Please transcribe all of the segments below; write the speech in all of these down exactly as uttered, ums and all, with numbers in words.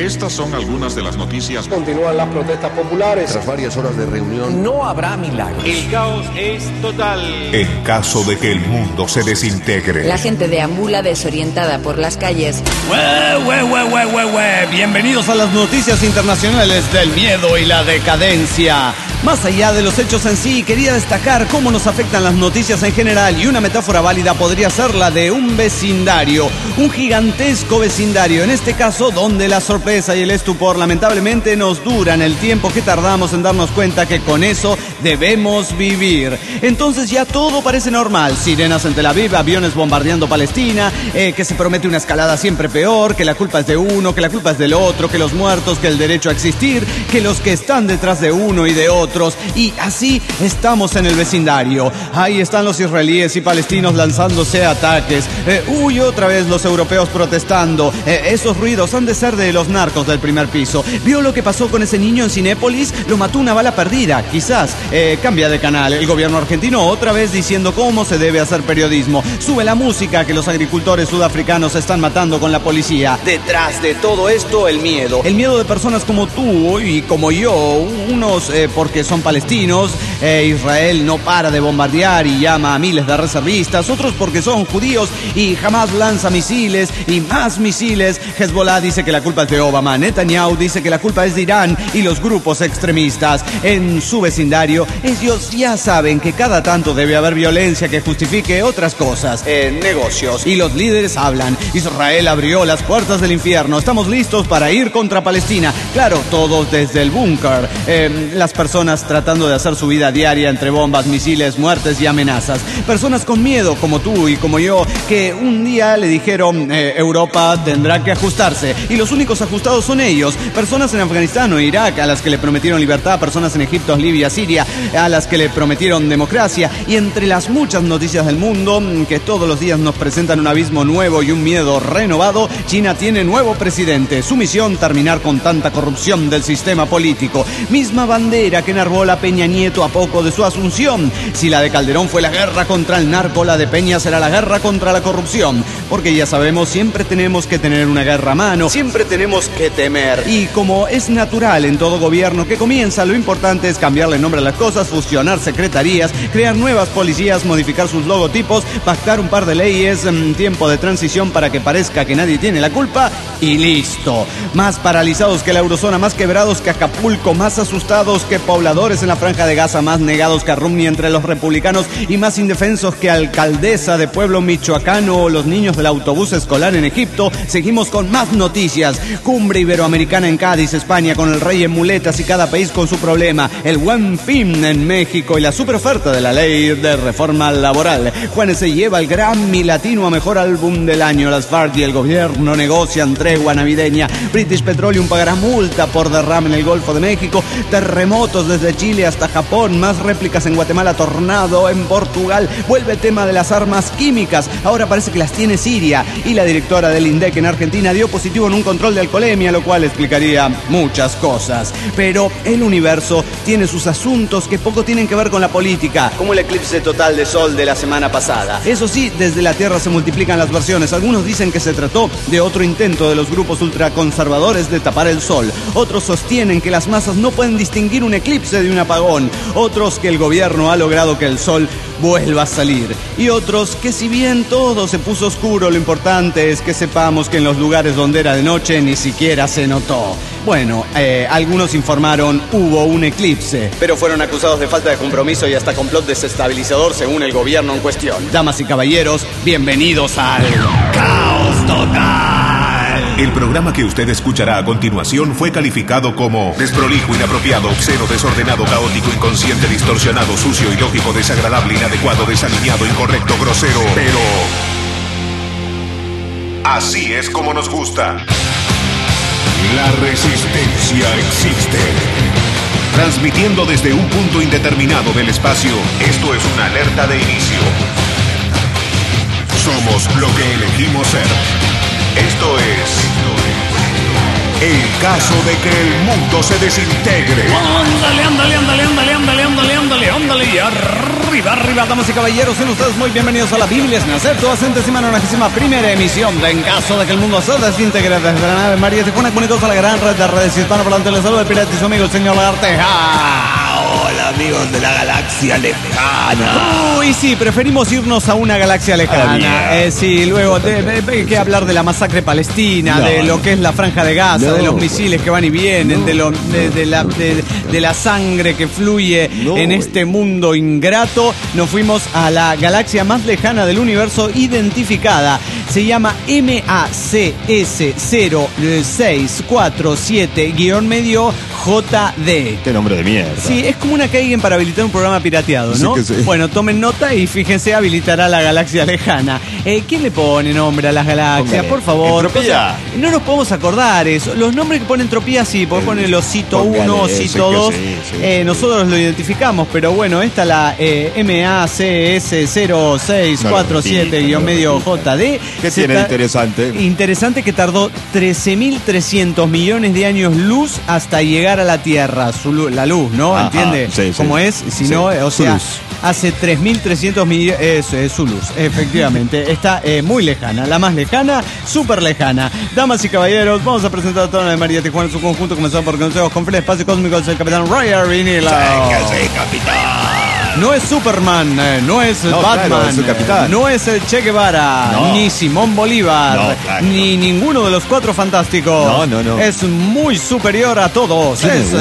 Estas son algunas de las noticias. Continúan las protestas populares. Tras varias horas de reunión, no habrá milagros. El caos es total. En caso de que el mundo se desintegre. La gente deambula desorientada por las calles. ¡Hue, hue, hue, hue, hue, hue! Bienvenidos a las noticias internacionales del miedo y la decadencia. Más allá de los hechos en sí, quería destacar cómo nos afectan las noticias en general, y una metáfora válida podría ser la de un vecindario, un gigantesco vecindario, en este caso donde la sorpresa y el estupor lamentablemente nos duran el tiempo que tardamos en darnos cuenta que con eso debemos vivir. Entonces ya todo parece normal, sirenas en Tel Aviv, aviones bombardeando Palestina, eh, que se promete una escalada siempre peor, que la culpa es de uno, que la culpa es del otro, que los muertos, que el derecho a existir, que los que están detrás de uno y de otro. Y así estamos en el vecindario. Ahí están los israelíes y palestinos lanzándose ataques. Eh, uy, otra vez los europeos protestando. Eh, esos ruidos han de ser de los narcos del primer piso. ¿Vio lo que pasó con ese niño en Cinépolis? Lo mató una bala perdida. Quizás. Eh, cambia de canal. El gobierno argentino otra vez diciendo cómo se debe hacer periodismo. Sube la música, que los agricultores sudafricanos están matando con la policía. Detrás de todo esto, el miedo. El miedo de personas como tú y como yo. Unos eh, porque son palestinos, eh, Israel no para de bombardear y llama a miles de reservistas, otros porque son judíos y jamás lanza misiles y más misiles. Hezbollah dice que la culpa es de Obama, Netanyahu dice que la culpa es de Irán y los grupos extremistas. En su vecindario, ellos ya saben que cada tanto debe haber violencia que justifique otras cosas, eh, negocios, y los líderes hablan. Israel abrió las puertas del infierno, estamos listos para ir contra Palestina. Claro, todos desde el búnker, eh, las personas tratando de hacer su vida diaria entre bombas, misiles, muertes y amenazas. Personas con miedo, como tú y como yo, que un día le dijeron eh, Europa tendrá que ajustarse, y los únicos ajustados son ellos. Personas en Afganistán o Irak a las que le prometieron libertad, personas en Egipto, Libia, Siria a las que le prometieron democracia, y entre las muchas noticias del mundo que todos los días nos presentan un abismo nuevo y un miedo renovado, China tiene nuevo presidente. Su misión, terminar con tanta corrupción del sistema político. Misma bandera que enarbola Peña Nieto a poco de su asunción. Si la de Calderón fue la guerra contra el narco, la de Peña será la guerra contra la corrupción. Porque ya sabemos, siempre tenemos que tener una guerra a mano, siempre tenemos que temer. Y como es natural en todo gobierno que comienza, lo importante es cambiarle nombre a las cosas, fusionar secretarías, crear nuevas policías, modificar sus logotipos, pactar un par de leyes, en tiempo de transición para que parezca que nadie tiene la culpa, y listo. Más paralizados que la eurozona, más quebrados que Acapulco, más asustados que pobladores en la Franja de Gaza, más negados que Romney entre los republicanos y más indefensos que alcaldesa de pueblo michoacano o los niños del autobús escolar en Egipto. Seguimos con más noticias. Cumbre iberoamericana en Cádiz, España, con el rey en muletas y cada país con su problema. El Buen Fin en México y la superoferta de la ley de reforma laboral. Juanes se lleva el Grammy Latino a mejor álbum del año. Las FARC y el gobierno negocian tregua navideña. British Petroleum pagará multa por derrame en el Golfo de México. Terremotos desde Chile hasta Japón, más réplicas en Guatemala, tornado en Portugal, vuelve el tema de las armas químicas, ahora parece que las tiene Siria, y la directora del INDEC en Argentina dio positivo en un control de alcoholemia, lo cual explicaría muchas cosas. Pero el universo tiene sus asuntos que poco tienen que ver con la política, como el eclipse total de sol de la semana pasada. Eso sí, desde la Tierra se multiplican las versiones. Algunos dicen que se trató de otro intento de los grupos ultraconservadores de tapar el sol, otros sostienen que las masas no pueden distinguir un eclipse de un apagón, otros que el gobierno ha logrado que el sol vuelva a salir, y otros que si bien todo se puso oscuro, lo importante es que sepamos que en los lugares donde era de noche ni siquiera se notó. Bueno, eh, algunos informaron hubo un eclipse, pero fueron acusados de falta de compromiso y hasta complot desestabilizador según el gobierno en cuestión. Damas y caballeros, bienvenidos al Caos Total. El programa que usted escuchará a continuación fue calificado como desprolijo, inapropiado, obsceno, desordenado, caótico, inconsciente, distorsionado, sucio, ilógico, desagradable, inadecuado, desalineado, incorrecto, grosero. Pero así es como nos gusta. La resistencia existe. Transmitiendo desde un punto indeterminado del espacio, esto es una alerta de inicio. Somos lo que elegimos ser. Esto es En caso de que el mundo se desintegre. Ándale, ándale, ándale, ándale, ándale, ándale, ándale, ándale. Y arriba, arriba, damas y caballeros, sean ustedes muy bienvenidos a la Biblia es nacer, toda centésima nonagésima primera emisión de En caso de que el mundo se desintegre desde la nave María Tijuana, comunicados a la gran red de redes hispanoparlantes. Les saluda el pirata y su amigo el señor Lagarteja. Hola amigos de la galaxia lejana. Uy, sí, preferimos irnos a una galaxia lejana. Eh, sí, luego de, de, de, que hablar de la masacre palestina, no, de lo que es la franja de Gaza, no, de los misiles que van y vienen, no, de, lo, de, de, la, de, de la sangre que fluye no, en este mundo ingrato. Nos fuimos a la galaxia más lejana del universo identificada. Se llama M A C S cero seis cuatro siete medio J D. Qué nombre de mierda. Sí, es como una Keigen para habilitar un programa pirateado, ¿no? Sí, sí. Bueno, tomen nota y fíjense, habilitará la galaxia lejana. Eh, ¿Quién le pone nombre a las galaxias? Póngale. Por favor. Entropía. No nos podemos acordar eso. Los nombres que ponen entropía sí, porque ponen el osito uno, osito dos. Sí, sí, eh, nosotros lo identificamos, pero bueno, esta la eh, M A C S cero seis cuatro siete medio J D. ¿Qué tiene de interesante? Interesante que tardó trece mil trescientos millones de años luz hasta llegar a la Tierra. Su, la luz, ¿no? Ajá, ¿entiende? Sí, ¿Cómo sí. es? Si sí. no, o sea, luz. Hace tres mil trescientos millones... Eso es su luz, efectivamente. Está eh, muy lejana, la más lejana, súper lejana. Damas y caballeros, vamos a presentar a toda la de María Tijuana en su conjunto, comenzando por consejos con el espacio cósmico del capitán Ryan Vinilo. Sí, capitán. No es Superman, eh, no es no, Batman, claro, es su capitán. No es el Che Guevara, no. Ni Simón Bolívar, no, claro. Ni ninguno de los cuatro fantásticos. No, no, no. Es muy superior a todos. Es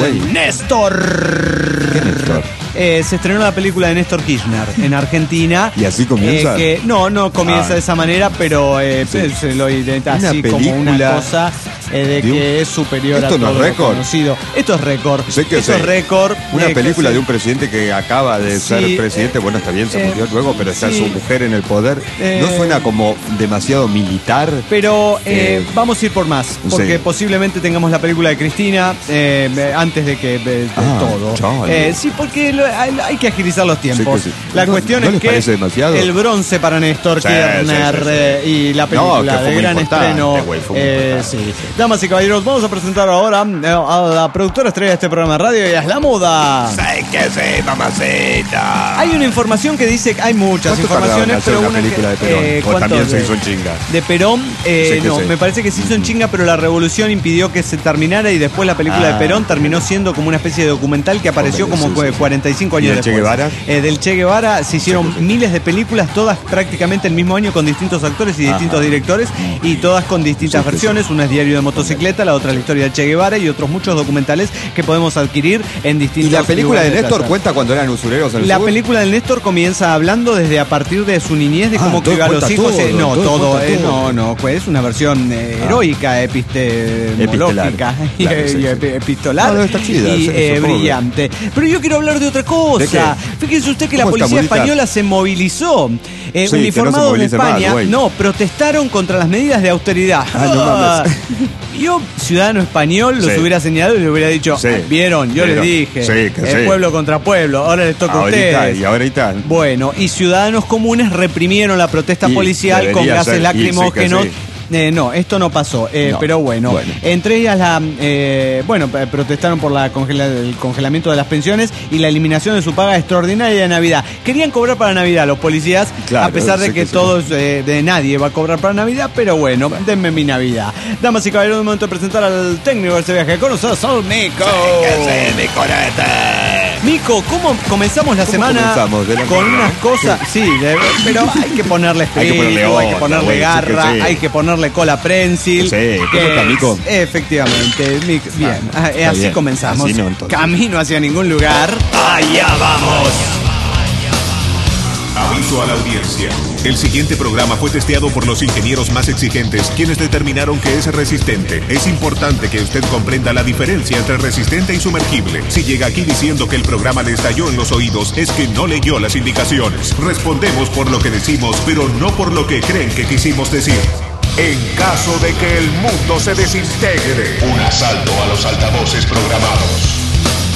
Néstor. ¿Qué Néstor? Eh, se estrenó la película de Néstor Kirchner en Argentina. ¿Y así comienza? Eh, que, no, no comienza ah. de esa manera, pero eh, sí. se lo identifica así como una cosa eh, de que un... es superior ¿Esto a todo no es lo conocido. Esto es récord. Sé que Esto sé. es récord. Una eh, película sí. de un presidente que acaba de sí, ser presidente. Bueno, está bien, se murió eh, luego, pero está sí. su mujer en el poder. Eh, ¿No suena como demasiado militar? Pero eh, eh, vamos a ir por más, porque sí. posiblemente tengamos la película de Cristina eh, antes de que de, de ah, todo. Eh, sí, porque lo, hay, hay que agilizar los tiempos. Sí, sí. La no, cuestión ¿no es que demasiado? El bronce para Néstor sí, Kirchner sí, sí, sí. Eh, y la película no, de gran estreno. Wey, eh, sí. Damas y caballeros, vamos a presentar ahora eh, a la productora estrella de este programa de radio y es La Muda. Sí, que sí, mamacita. Hay una información que dice que hay muchas informaciones, pero una, una película que, de Perón. Eh, o también se de, hizo en chinga. De Perón, eh, sí, no, sí. me parece que se hizo en chinga, pero la revolución impidió que se terminara y después la película ah, de Perón terminó siendo como una especie de documental que apareció como sí, sí. cuarenta y cinco años ¿Y después. Che Guevara? Eh, del Che Guevara se hicieron sí, sí. miles de películas, todas prácticamente el mismo año con distintos actores y distintos Ajá. directores y todas con distintas sí, versiones. Sí. Una es Diario de Motocicleta, la otra es la historia del Che Guevara y otros muchos documentales que podemos adquirir en distintos. ¿Y la película de Néstor cuenta cuando eran usureros en el La sur? película del Néstor comienza hablando desde a partir de su niñez, de ah, cómo crió a los hijos. Todo, eh, no, todo, todo, eh, todo. no, no, es una versión eh, ah. heroica, epistemológica y claro, sí, sí. epistolar no, no, está chida, y sí, eh, brillante. Pero yo quiero hablar de otra cosa. ¿De Fíjese usted que la policía española se movilizó. Eh, sí, uniformados no de España, más, no, protestaron contra las medidas de austeridad. Ah, no mames. Yo, ciudadano español, los sí. hubiera señalado y le hubiera dicho, sí. vieron, yo Pero, les dije, sí, que es sí. pueblo contra pueblo, ahora les toca ahorita, a ustedes. Y ahorita. Bueno, y ciudadanos comunes reprimieron la protesta y policial con gases ser, lacrimógenos. Eh, no, esto no pasó, eh, no, pero bueno, bueno, entre ellas la, eh, bueno, protestaron por la congela, el congelamiento de las pensiones y la eliminación de su paga extraordinaria de Navidad. Querían cobrar para Navidad los policías, claro, a pesar de que, que todos, eh, de nadie va a cobrar para Navidad, pero bueno, bueno, denme mi Navidad. Damas y caballeros, es momento de presentar al técnico de este viaje con nosotros, Sol Mico. Sí, Mico, ¿cómo comenzamos la ¿Cómo semana comenzamos? De la con semana, unas cosas? Sí, de, pero hay que ponerle espíritu, hay que ponerle, otra, hay que ponerle garra, sí, sí. hay que ponerle cola prensil. Sí, ¿cómo está, Mico? Efectivamente, Mico, bien, ah, así bien. comenzamos. Así no, camino hacia ningún lugar. ¡Allá vamos! Aviso a la audiencia. El siguiente programa fue testeado por los ingenieros más exigentes, quienes determinaron que es resistente. Es importante que usted comprenda la diferencia entre resistente y sumergible. Si llega aquí diciendo que el programa le estalló en los oídos, es que no leyó las indicaciones. Respondemos por lo que decimos, pero no por lo que creen que quisimos decir. En caso de que el mundo se desintegre. Un asalto a los altavoces programados.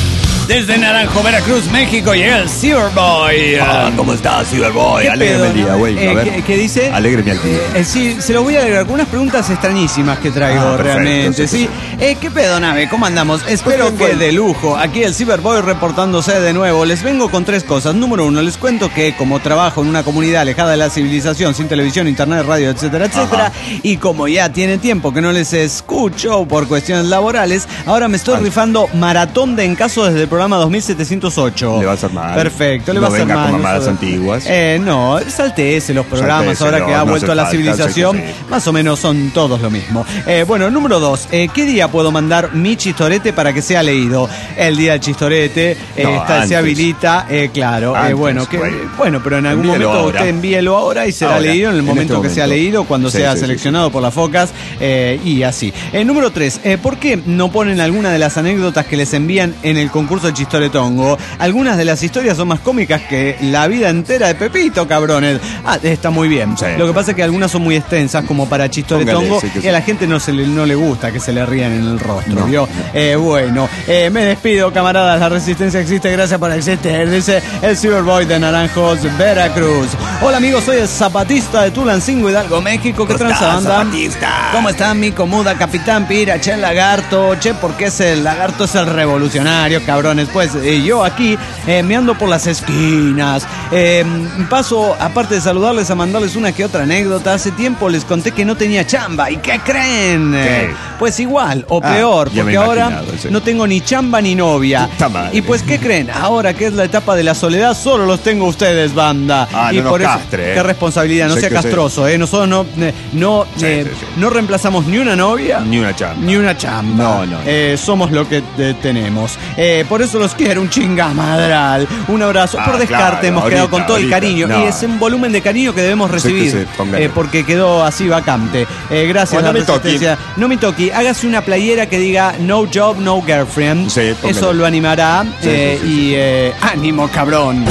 Desde Naranjo, Veracruz, México, llega el Cyberboy. Ah, ¿cómo estás, Cyberboy? Alégreme el día, güey. Eh, ¿qué, ¿Qué dice? Alégreme al día. Eh, sí, se lo voy a alegrar con unas preguntas extrañísimas que traigo Ah, perfecto, realmente. sí, Sí. Eh, ¿Qué pedo, nave? ¿Cómo andamos? Espero Pues, que bueno. de lujo. Aquí el Cyberboy reportándose de nuevo. Les vengo con tres cosas. Número uno, les cuento que como trabajo en una comunidad alejada de la civilización, sin televisión, internet, radio, etcétera, etcétera, y como ya tiene tiempo que no les escucho por cuestiones laborales, ahora me estoy Ay. rifando maratón de En Caso desde el programa dos mil setecientos ocho. Le va a hacer mal. Perfecto, le No va a hacer venga mal. con mamadas Eso- antiguas. Eh, no, saltéese los programas Saltéeselo, ahora que ha no vuelto hace a la falta, civilización. sí que sí. Más o menos son todos lo mismo. Eh, bueno, número dos, eh, ¿qué día puedo mandar mi chistorete para que sea leído? El día del chistorete, eh, No, está, antes. se habilita, eh, claro. eh, Antes, bueno, que, güey. bueno, pero en algún Envíelo momento ahora. usted envíelo ahora y será Ahora, leído en el en momento este que sea momento. leído, cuando Sí, sea sí, sí, seleccionado por las focas eh, y así. Eh, número tres, eh, ¿por qué no ponen alguna de las anécdotas que les envían en el concurso de Chistoretongo? Algunas de las historias son más cómicas que la vida entera de Pepito, cabrones. Ah, está muy bien. Sí. Lo que pasa es que algunas son muy extensas como para Chistoretongo Póngale, sí, que y sí. a la gente no, se le, no le gusta que se le rían en el rostro, No, ¿vio? no. Eh, bueno, eh, me despido, camaradas. La resistencia existe, gracias por existir, dice el Cyberboy de Naranjos, Veracruz. Hola amigos, soy el zapatista de Tulancingo, Hidalgo, México. ¿Qué ¿Cómo tranza, estás, banda? zapatista? ¿Cómo está mi comuda, capitán Pira? Che, el lagarto. Che, porque es el lagarto, es el revolucionario, cabrones. Pues eh, yo aquí eh, me ando por las esquinas. Eh, paso, aparte de saludarles, a mandarles una que otra anécdota. Hace tiempo les conté que no tenía chamba. ¿Y qué creen? ¿Qué? Pues igual, o Ah, peor, ya me porque he ahora imaginado, sí. no tengo ni chamba ni novia. Puta madre. Y pues, ¿qué creen? Ahora que es la etapa de la soledad, solo los tengo ustedes, banda. Ah, y no nos por eso, castre, eh. qué responsabilidad, no Sé sea que sí. castroso, ¿eh? Nosotros no, eh, no, Sí, eh, sí, sí. no reemplazamos ni una novia. Ni una chamba. Ni una chamba. No, no. Eh, somos lo que eh, tenemos. Eh, por eso los quiero, un chingamadral. Un abrazo. Ah, por descarte claro, hemos ahorita, quedado con todo el ahorita. cariño. No. Y es un volumen de cariño que debemos Sí, recibir. que sí, póngale. eh, porque quedó así vacante. Eh, gracias, Bueno, la no me toqui. resistencia. No me toqui. Hágase una playera que diga no job, no girlfriend. Sí, póngale. Eso lo animará. Sí, eh, sí, sí, y eh, ánimo, cabrón.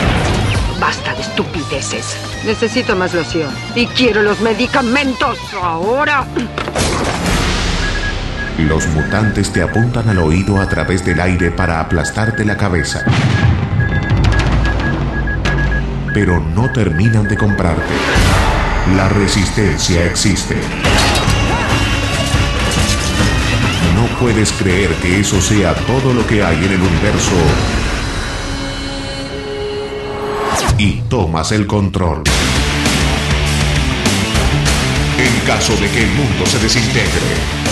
Basta de estupideces. Necesito más loción. Y quiero los medicamentos ahora. Los mutantes te apuntan al oído a través del aire para aplastarte la cabeza. Pero no terminan de comprarte. La resistencia existe. No puedes creer que eso sea todo lo que hay en el universo. Y tomas el control. En caso de que el mundo se desintegre.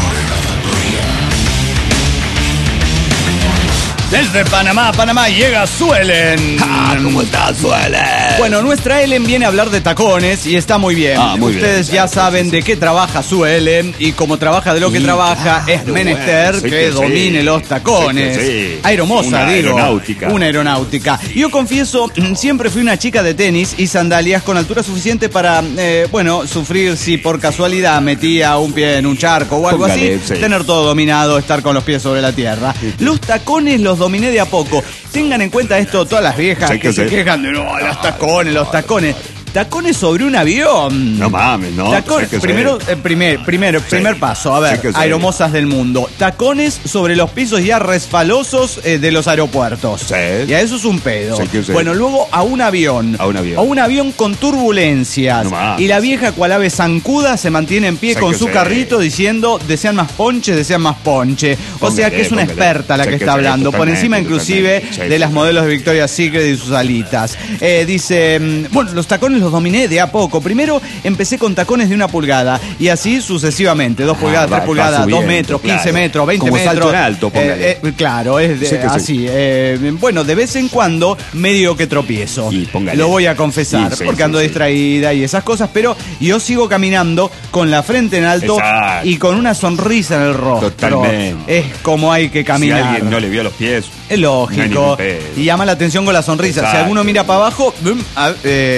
Desde Panamá, Panamá llega Suelen. Ah, ¿cómo estás, Suelen? Bueno, nuestra Ellen viene a hablar de tacones y está muy bien. Ah, muy bien, Ustedes ya claro, saben sí, sí. de qué trabaja Suelen y como trabaja de lo que Sí, trabaja, es claro, menester bueno, sí que, que sí. domine los tacones. Sí que sí. Aeromoza, Una digo. aeronáutica. Una aeronáutica. Yo confieso, siempre fui una chica de tenis y sandalias con altura suficiente para, eh, bueno, sufrir si por casualidad metía un pie en un charco o algo Póngale, así, sí. tener todo dominado, estar con los pies sobre la tierra. Los tacones los dominé de a poco. Tengan en cuenta esto todas las viejas Sí que que se sí. quejan de no, los tacones, los tacones. Tacones sobre un avión. No mames, no. Tacones, Sí que sí. primero, eh, primer, primero, primer paso, a ver, Sí que sí. aeromosas del mundo. Tacones sobre los pisos ya resbalosos eh, de los aeropuertos. Sí. Y a eso es un pedo. Sí que sí. Bueno, luego a un avión. A un avión. A un avión con turbulencias. No más. Y la vieja cual ave zancuda se mantiene en pie Sí con que su sí. carrito diciendo, desean más ponche, desean más ponche. O Póngale, sea que es una póngale. experta la Sí que que está sí, hablando. Por totalmente, encima inclusive totalmente. Sí, de sí, las sí. modelos de Victoria's Secret y sus alitas. Eh, dice, mm, bueno, los tacones los dominé de a poco. Primero empecé con tacones de una pulgada y así sucesivamente. Dos pulgadas, va- tres va pulgadas, subiendo, dos metros, claro. quince metros, veinte Como metros. salto en alto, póngale. Eh, eh, claro, es de- Sí que sí. así. eh, bueno, de vez en cuando medio que tropiezo. Y póngale. Lo voy a confesar, Sí, sí, porque sí, ando sí. distraída y esas cosas, pero yo sigo caminando con la frente en alto Exacto. y con una sonrisa en el rostro. Totalmente. Es como hay que Si caminar. alguien no le vio los pies, Es no hay ningún lógico. pedo. Y llama la atención con la sonrisa. Si Exacto. alguno mira para abajo, bum, ah, eh, impresiona.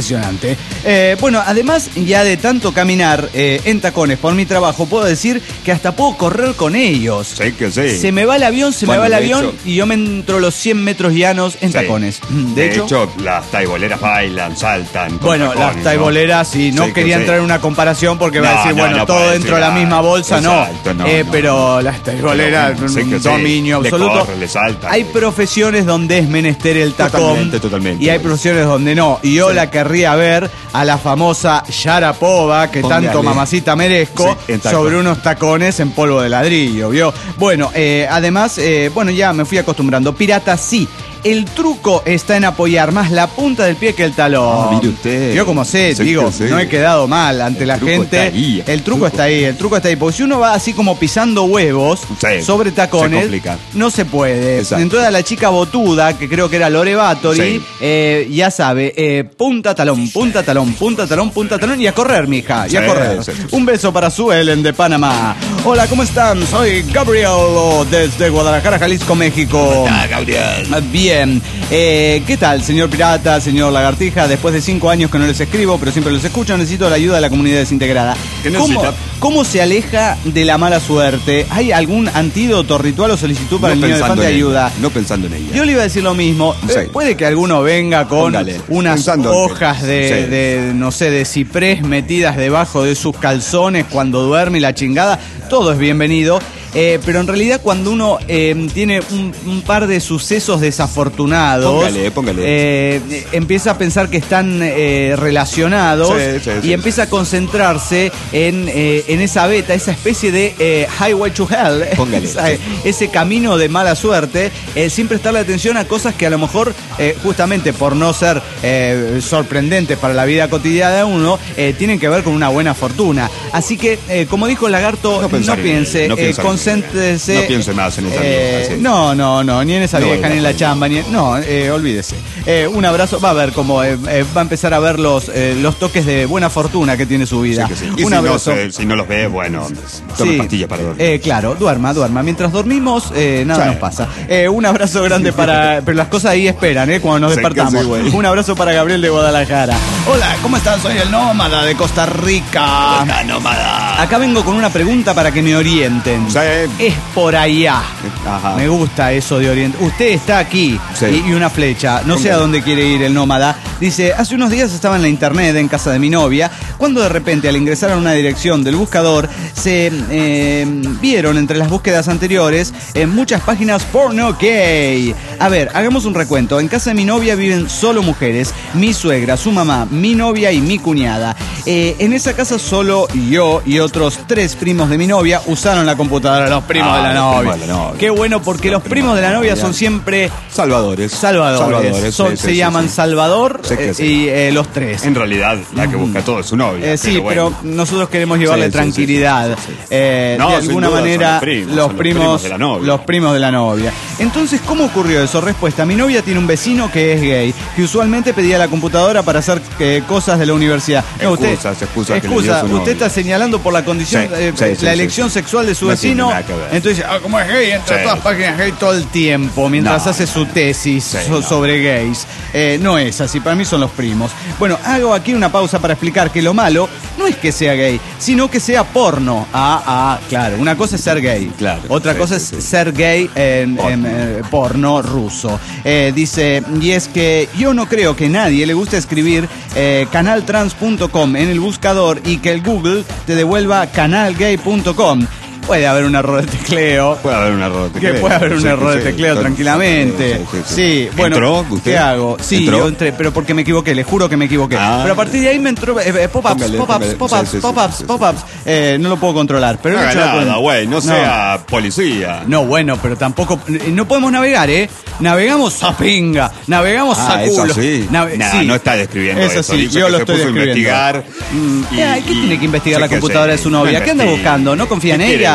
impresionante. Eh, bueno, además ya de tanto caminar eh, en tacones por mi trabajo, puedo decir que hasta puedo correr con ellos. Sí, que sí. Se me va el avión, se Bueno, me va el de avión hecho- y yo me entro los cien metros llanos en Sí. tacones. De, De hecho, hecho, las taiboleras bailan, saltan. con bueno, tacones, las taiboleras, sí, no Sí, que quería sí. entrar en una comparación porque va a No, decir, no, bueno, no todo puede dentro de decir la misma nada. bolsa, no. Exacto, no, Eh, no. pero las taiboleras, Pero, sí un que sí. dominio Le absoluto. corre, le salta. Hay profesiones donde es menester el tacón. Totalmente, totalmente. Y hay profesiones donde no. Y yo Sí. la querría ver a la famosa Sharapova, que Póngale. tanto mamacita merezco, Sí, en tacón. sobre unos tacones en polvo de ladrillo, ¿vio? Bueno, eh, además, eh, bueno, ya me fui acostumbrando. Pirata, sí. El truco está en apoyar más la punta del pie que el talón. Ah, mire usted. Yo como sé, Sí, digo, que sí. no he quedado mal ante El la truco gente. está ahí, el el truco truco. está ahí, el truco está ahí. Porque si uno va así como pisando huevos Sí, sobre se tacones, complica. no se puede. Exacto. Entonces a la chica botuda, que creo que era Lore Batory, Sí. eh, ya sabe, eh, punta talón, punta talón, punta talón, punta talón y a correr, mija, y a Sí, correr. sí, sí. Un beso para Sue Ellen de Panamá. Hola, ¿cómo están? Soy Gabriel oh, desde Guadalajara, Jalisco, México. Gabriel? Bien. Eh, ¿Qué tal, señor Pirata, señor Lagartija? Después de cinco años que no les escribo, pero siempre los escucho, necesito la ayuda de la comunidad desintegrada. ¿Qué ¿Cómo, necesita? ¿Cómo se aleja de la mala suerte? ¿Hay algún antídoto, ritual o solicitud para No el niño pensando elefante de en ella, ayuda? No pensando en ella. Yo le iba a decir lo mismo. Sí. Eh, puede que alguno venga con Póngale, unas pensando en que- hojas de, Sí. de, no sé, de ciprés metidas debajo de sus calzones cuando duerme y la chingada. Todo es bienvenido. Eh, pero en realidad cuando uno eh, tiene un, un par de sucesos desafortunados, Póngale, póngale. eh, empieza a pensar que están eh, relacionados Sí, sí, y sí, empieza a concentrarse en, eh, en esa beta, esa especie de eh, highway to hell, Póngale, esa- sí. ese camino de mala suerte, eh, sin prestarle atención a cosas que a lo mejor, eh, justamente por no ser eh, sorprendentes para la vida cotidiana de uno, eh, tienen que ver con una buena fortuna. Así que, eh, como dijo el lagarto, No no, pensar en piense, ella, no eh, piensa en concéntrese. ella. No piense más en esa eh, vieja, sí. No, no, no, ni en esa No vieja, vale ni en la la pena. chamba, ni en- no, eh, olvídese. Eh, un abrazo, va a ver cómo eh, eh, va a empezar a ver los, eh, los toques de buena fortuna que tiene su Sí vida. que sí. Y Un si no, abrazo. se- si no los ve, bueno, tome Sí. pastillas para dormir. Eh, claro, duerma, duerma. Mientras dormimos, eh, nada Sí. nos pasa. Eh, un abrazo grande para... Pero las cosas ahí esperan, ¿eh? Cuando nos Sí, que despertamos. sí, güey. Un abrazo para Gabriel de Guadalajara. Hola, ¿cómo están? Soy el nómada de Costa Rica. Hola, nómada. Acá vengo con una pregunta para que me orienten. Sí. Es por allá. Ajá. Me gusta eso de orientar. Usted está aquí Sí. y, y una flecha. No sé Póngale. a dónde quiere ir el nómada. Dice, hace unos días estaba en la internet en casa de mi novia, cuando de repente al ingresar a una dirección del buscador se eh, vieron entre las búsquedas anteriores en muchas páginas porno gay. A ver, hagamos un recuento. En casa de mi novia viven solo mujeres, mi suegra, su mamá, mi novia y mi cuñada. Eh, en esa casa solo yo y otros tres primos de mi novia usaron la computadora, los primos, Ah, de, la los novia. primos de la novia. Qué bueno, porque los primos de la novia son siempre Salvadores. salvadores. Son- sí, se sí, llaman sí, sí. Salvador Sí que eh, sí. y eh, los tres. En realidad, la que busca todo es su novia. Eh, sí, bueno. pero nosotros queremos llevarle Sí, sí, tranquilidad. sí, sí, sí. Eh, No, de sin alguna duda son manera, los primos, los son los primos, primos de la novia. los primos de la novia. Entonces, ¿cómo ocurrió eso? Respuesta: mi novia tiene un vecino que es gay, que usualmente pedía la computadora para hacer eh, cosas de la universidad. Excusas, excusas que le dio excusa, su usted novia. está señalando por la condición, Sí, eh, sí, sí, la sí, elección sí. sexual de su No tiene vecino. nada que ver. Entonces dice, ah, como es gay, entra a Sí. todas páginas gay todo el tiempo, mientras No, hace su tesis Sí, so- no. sobre gays. Eh, no es así, para mí son los primos. Bueno, hago aquí una pausa para explicar que lo malo no es que sea gay, sino que sea porno. Ah, ah, claro. Una cosa es ser gay. Claro, Otra sí, cosa sí, es sí. ser gay en, Porno. en, eh, porno ruso. Eh, dice, y es que yo no creo que nadie le guste escribir eh, canaltrans punto com en el buscador y que el Google te devuelva canalgay punto com. Puede haber un error de tecleo. Puede haber un error de Que tecleo. puede haber un Sí, error de sí, tecleo sí, tranquilamente. sí, sí, sí. Sí, bueno. ¿Entró usted? ¿Qué hago? Sí, ¿Entró? yo entré, pero porque me equivoqué, le juro que me equivoqué. Ah. Pero a partir de ahí me entró eh, eh, pop-ups, Póngale, pop-ups, póngale. pop-ups, Sí, sí, sí, pop-ups, sí, sí. pop-ups. Eh, no lo puedo controlar, pero No he haga hecho la nada, cuenta. güey, no sea policía. No, bueno, pero tampoco. eh, No podemos navegar, ¿eh? Navegamos a pinga, navegamos Ah, a ¿es culo. así? Nave- Nah, sí. no está describiendo Eso eso. sí, Dice yo que lo se estoy puso a describiendo. investigar. y- Eh, ¿Qué y- tiene que investigar sí la que computadora sí. de su novia? No ¿Qué anda investigue. buscando? ¿No confía en ¿Qué quiere ella?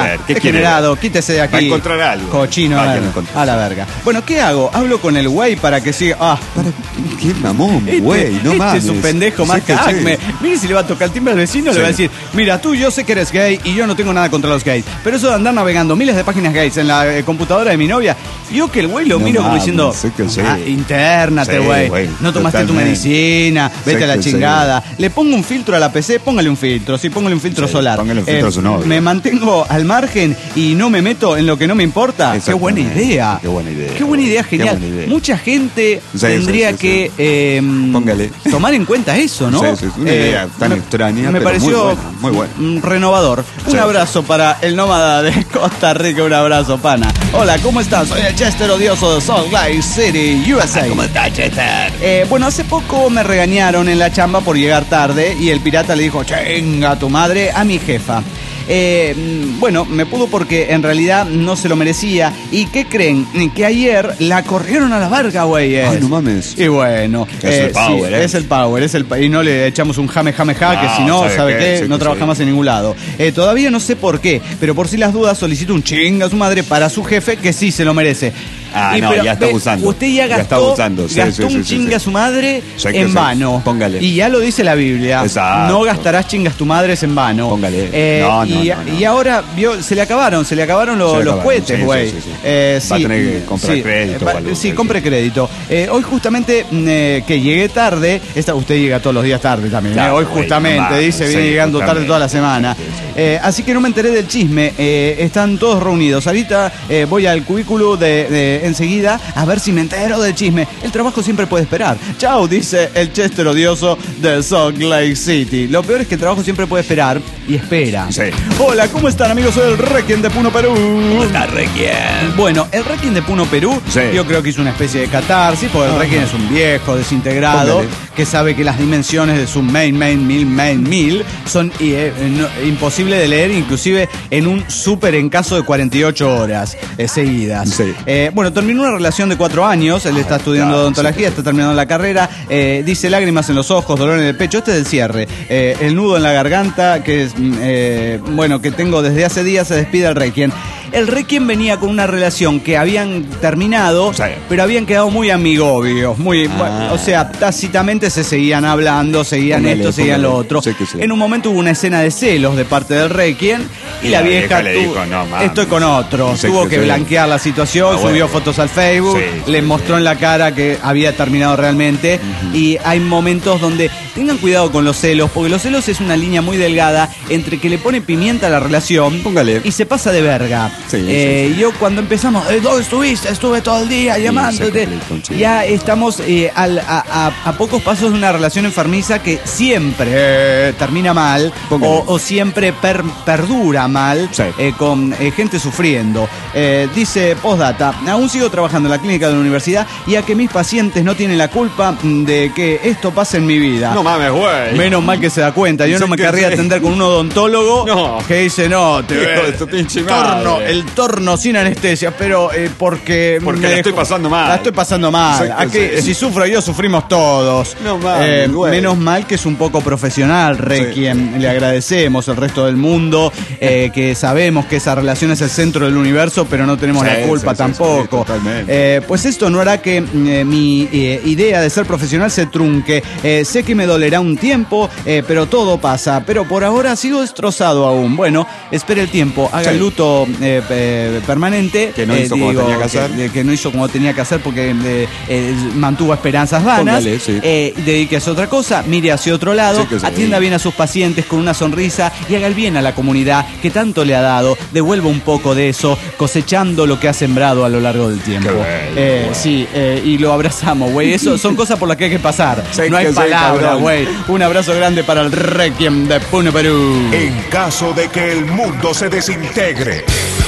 ver? ¿Qué quiere degenerado, ver? quítese de aquí. Va a encontrar algo. Cochino, Vaya, a, ver, lo encontré. a la verga. Bueno, ¿qué hago? Hablo con el güey para que siga. Ah, Para- ¿Qué mamón, este, güey? No este mames. es un pendejo más Sí, que sí. acme. Mire si le va a tocar el timbre al vecino, Sí. le va a decir, mira, tú yo sé que eres gay y yo no tengo nada contra los gays. Pero eso de andar navegando miles de páginas gays en la eh, computadora de mi novia, yo que el güey lo No miro como mames, diciendo, sí que sí. ah, internate, Sí, güey. güey, No tomaste tu totalmente. medicina, vete Sí a la que sí. chingada. Le pongo un filtro a la P C, póngale un filtro, sí, póngale un filtro Sí, solar. póngale un filtro a su novio. Me mantengo al margen y no me meto en lo que no me importa. Qué buena Exactamente. idea. Qué buena idea, Qué buena güey. idea, Qué genial. buena idea. Mucha gente Sí, tendría sí, sí, que sí. eh, Póngale. tomar en cuenta eso, ¿no? Sí, sí, es una idea tan extraña, Me pero pareció muy buena, muy buena. mm, renovador. Un Sí. abrazo para el nómada de Costa Rica, un abrazo, pana. Hola, ¿cómo estás? Soy el Chester odioso de Salt Lake City, U S A. ¿Cómo estás, Chester? Eh, bueno, hace poco me regañaron en la chamba por llegar tarde y el pirata le dijo, chinga tu madre, a mi jefa. Eh, mm, bueno, me pudo porque en realidad no se lo merecía. ¿Y qué creen? Que ayer la corrieron a la verga, güey. Ay, no mames. Y bueno, Es el power, sí, ¿eh? es el power, es el pa- y no le echamos un jame jame ja, que No, si no, ¿sabe ¿sabe qué? qué? Sí no que trabaja sí. más en ningún lado. Eh, todavía no sé por qué, pero por si las dudas solicito un chinga a su madre para su jefe que sí se lo merece. Ah, Y no, pero, ya está ve, abusando. Usted ya Ya gastó, está abusando, sí, gastó sí, un sí, sí, chinga sí. a su madre Sí que en sí. vano. Póngale. Y ya lo dice la Biblia. Exacto. No gastarás chingas tu madre en vano. Póngale. Eh, No, no, y, no, no. y ahora vio, se le acabaron, se le acabaron lo- Se le los acabaron, cohetes, sí, güey. sí, sí, sí. Eh, Va a sí, tener que comprar sí, crédito va- o algo, Sí, sí, compre sí. crédito. Eh, hoy justamente mm, eh, que llegué tarde, esta, usted llega todos los días tarde también. Claro, eh, hoy güey, justamente, no mames, dice, viene sí, llegando tarde justamente. toda la semana. Sí, sí. Eh, así que no me enteré del chisme. Eh, están todos reunidos. Ahorita eh, voy al cubículo de, de enseguida a ver si me entero del chisme. El trabajo siempre puede esperar. Chao, dice el Chester odioso de Salt Lake City. Lo peor es que el trabajo siempre puede esperar y espera. Sí. Hola, ¿cómo están, amigos? Soy el Requiem de Puno, Perú. ¿Cómo está, Requiem? Bueno, el Requiem de Puno, Perú, Sí. yo creo que hizo una especie de catarsis, porque el Requiem es un viejo desintegrado Póngale. que sabe que las dimensiones de su main, main, mil, main, mil son eh, no- imposible de leer, inclusive en un súper en caso de cuarenta y ocho horas eh, seguidas. Sí. Eh, bueno, terminó una relación de cuatro años, él está estudiando claro, odontología, está terminando la carrera, eh, dice lágrimas en los ojos, dolor en el pecho, este es el cierre, eh, el nudo en la garganta, que es, mm, eh, bueno, que tengo desde hace días, se despide el Requiem. El Requiem venía con una relación que habían terminado, Sí. pero habían quedado muy amigobios, muy, Ah. bueno, o sea, tácitamente se seguían hablando, seguían Póngale, esto, seguían lo póngale. otro. Sí que sí. En un momento hubo una escena de celos de parte del Requiem y, Y la la vieja, vieja le tuvo- dijo, "No, mames". estoy con otro. Sí Tuvo que que sí. blanquear la situación, Ah, subió bueno. fotos al Facebook, Sí, le sí, mostró sí. en la cara que había terminado realmente. Y hay momentos donde tengan cuidado con los celos, porque los celos es una línea muy delgada entre que le pone pimienta a la relación Póngale. y se pasa de verga. Sí, sí, Eh, sí. Yo cuando empezamos, eh, ¿dónde estuviste? Estuve todo el día llamándote. se complica, sí. Ya estamos eh, al- a, a- a pocos pasos de una relación enfermiza que siempre eh, termina mal Póngale. o, o siempre per- perdura mal, Sí. eh, con eh, gente sufriendo. Eh, dice postdata, aún sigo trabajando en la clínica de la universidad y a que mis pacientes no tienen la culpa mm, de que esto pase en mi vida. No mames, güey. Menos mal que se da cuenta. Yo Sí no me que querría sí. atender con un odontólogo No. que dice, no, te Hijo de tu pinche el torno, madre. el torno sin anestesia, pero eh, porque... Porque me la estoy pasando mal. La estoy pasando mal. Sí, Aquí, sí. si sufro yo, sufrimos todos. No mames, Eh, güey. menos mal que es un poco profesional, Requiem. Le agradecemos al resto del mundo, eh, que sabemos que esa relación es el centro del universo, pero no tenemos Sí, la culpa sí, sí, tampoco. sí, totalmente. Eh, pues esto no hará que eh, mi eh, idea de ser profesional se trunque. Eh, sé que me dolerá un tiempo, eh, pero todo pasa. Pero por ahora sigo destrozado aún. Bueno, espere el tiempo, haga Sí. el luto eh, eh, permanente. Que no eh, hizo como digo, tenía que hacer. Que, que no hizo como tenía que hacer porque eh, eh, mantuvo esperanzas vanas. Póngale, sí. Eh, dedíquese a otra cosa, mire hacia otro lado, Sí que sí. atienda bien a sus pacientes con una sonrisa y haga el bien a la comunidad que tanto le ha dado. Devuelva un poco de eso, cosechando lo que ha sembrado a lo largo del tiempo. Qué bueno, Eh, bueno. Sí, eh, y lo abrazamos, güey. Eso son cosas por las que hay que pasar. Sí no hay que sí, palabra, cabrón. güey. Un abrazo grande para el Requiem de Puno, Perú. En caso de que el mundo se desintegre.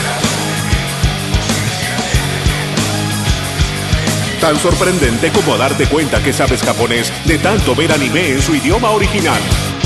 Tan sorprendente como darte cuenta que sabes japonés de tanto ver anime en su idioma original.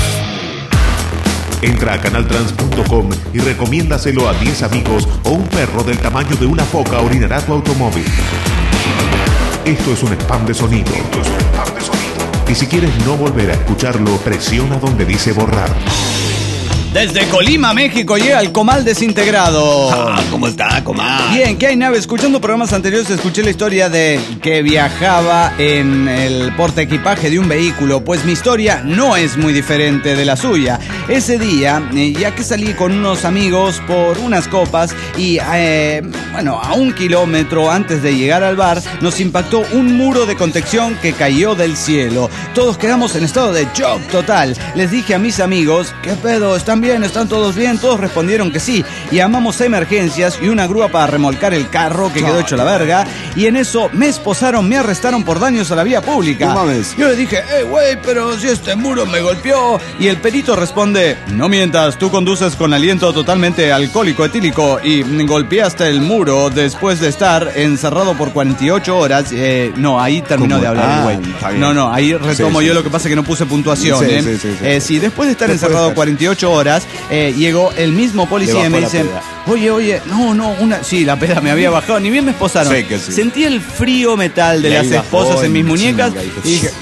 Entra a canaltrans punto com y recomiéndaselo a diez amigos o un perro del tamaño de una foca orinará tu automóvil. Esto es un spam de sonido. Esto es un spam de sonido. Y si quieres no volver a escucharlo, presiona donde dice borrar. Desde Colima, México, llega el Comal desintegrado. Ah, ¿cómo está, Comal? Bien, ¿qué hay, nave? Escuchando programas anteriores escuché la historia de que viajaba en el portaequipaje de un vehículo. Pues mi historia no es muy diferente de la suya. Ese día, eh, ya que salí con unos amigos por unas copas y, eh, bueno, a un kilómetro antes de llegar al bar, nos impactó un muro de contención que cayó del cielo. Todos quedamos en estado de shock total. Les dije a mis amigos, ¿qué pedo? ¿Están bien? ¿Están todos bien? Todos respondieron que sí. Llamamos a emergencias y una grúa para remolcar el carro que quedó hecho la verga. Y en eso me esposaron, me arrestaron por daños a la vía pública. No mames. Yo le dije, hey, güey, pero si este muro me golpeó. Y el perito responde, no mientas, tú conduces con aliento totalmente alcohólico etílico y golpeaste el muro después de estar encerrado por cuarenta y ocho horas. Eh, no, ahí terminó ¿Cómo? de hablar el güey. Ah, no, no, ahí retomo Sí, yo, sí. lo que pasa es que no puse puntuación. Sí, ¿eh? sí, sí, sí. Eh, sí, después de estar Después encerrado de estar. cuarenta y ocho horas, eh, llegó el mismo policía Le y me bajó la dice, peda. oye, oye, no, no, una... Sí, la peda me había bajado, ni bien me esposaron. Sí que sí. Sentí el frío metal de Y las ahí bajó esposas en mis en muñecas chinga, y dije...